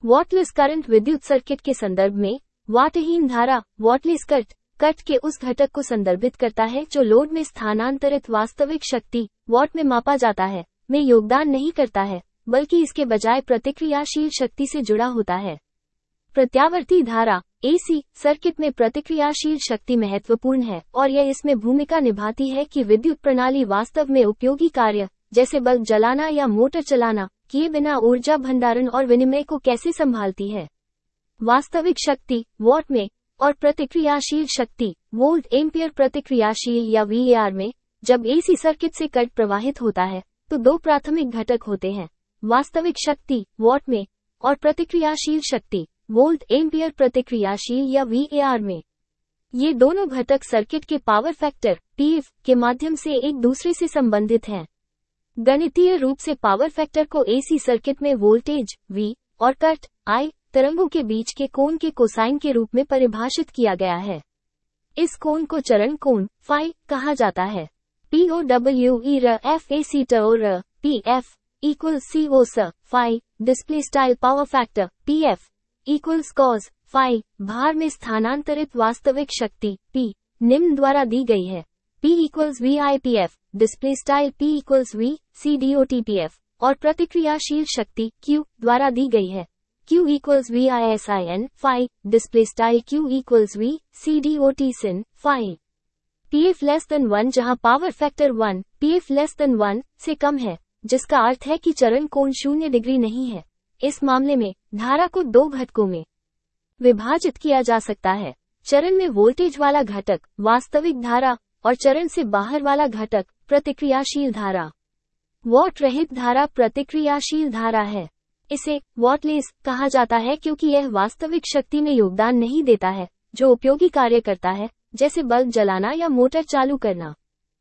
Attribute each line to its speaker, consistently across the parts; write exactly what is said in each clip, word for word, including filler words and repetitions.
Speaker 1: Wattless current विद्युत circuit के संदर्भ में वाटहीन धारा वॉटलेस कट कट के उस घटक को संदर्भित करता है जो लोड में स्थानांतरित वास्तविक शक्ति वॉट में मापा जाता है में योगदान नहीं करता है, बल्कि इसके बजाय प्रतिक्रियाशील शक्ति से जुड़ा होता है। प्रत्यावर्ती धारा एसी सर्किट में प्रतिक्रियाशील शक्ति महत्वपूर्ण है और यह इसमें भूमिका निभाती है कि विद्युत प्रणाली वास्तव में उपयोगी कार्य जैसे बल्ब जलाना या मोटर चलाना किए बिना ऊर्जा भंडारण और विनिमय को कैसे संभालती है। वास्तविक शक्ति वॉट में और प्रतिक्रियाशील शक्ति वोल्ट एम्पियर प्रतिक्रियाशील या वीएआर में जब एसी सर्किट से करंट प्रवाहित होता है तो दो प्राथमिक घटक होते हैं, वास्तविक शक्ति वॉट में और प्रतिक्रियाशील शक्ति वोल्ट एम्पियर प्रतिक्रियाशील या वीएआर में। ये दोनों घटक सर्किट के पावर फैक्टर पीएफ के माध्यम से एक दूसरे से संबंधित हैं। गणितीय रूप से पावर फैक्टर को एसी सर्किट में वोल्टेज V और करंट I तरंगों के बीच के कोण के कोसाइन के रूप में परिभाषित किया गया है। इस कोण को चरण कोण फाई कहा जाता है। P O W E R F A C T O R P F equals C O S phi display style power factor P F equals cos phi भार में स्थानांतरित वास्तविक शक्ति P निम्न द्वारा दी गई है। P equals V I P F display style P equals V C D O T P F और प्रतिक्रियाशील शक्ति Q द्वारा दी गई है। Q equals V I S I N phi display style Q equals V C D O T sin phi. P F less than one जहां power factor one P F less than one से कम है, जिसका अर्थ है कि चरण कोण शून्य डिग्री नहीं है। इस मामले में धारा को दो घटकों में विभाजित किया जा सकता है। चरण में वोल्टेज वाला घटक वास्तविक धारा और चरण से बाहर वाला घटक प्रतिक्रियाशील धारा। वॉट रहित धारा प्रतिक्रियाशील धारा है। इसे वॉटलेस कहा जाता है क्योंकि यह वास्तविक शक्ति में योगदान नहीं देता है जो उपयोगी कार्य करता है, जैसे बल्ब जलाना या मोटर चालू करना।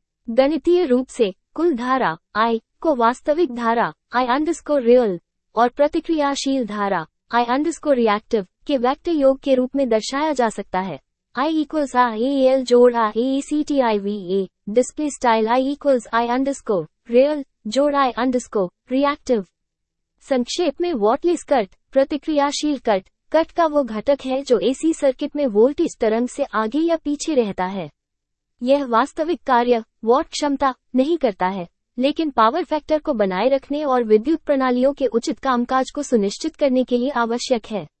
Speaker 1: गणितीय रूप से कुल धारा I को वास्तविक धारा I अंडरस्कोर रियल और प्रतिक्रियाशील धारा I अंडरस्कोर रिएक्टिव के वेक्टर योग के रूप में दर्शाया जा सकता है। I equals I A L जोड़ I A C T I V A display style I equals I underscore real जोड़ I अंडरस्कोर रिएक्टिव। संक्षेप में वॉटलेस कट प्रतिक्रियाशील कट कट का वो घटक है जो एसी सर्किट में वोल्टेज तरंग से आगे या पीछे रहता है। यह वास्तविक कार्य वॉट क्षमता नहीं करता है, लेकिन पावर फैक्टर को बनाए रखने और विद्युत प्रणालियों के उचित कामकाज को सुनिश्चित करने के लिए आवश्यक है।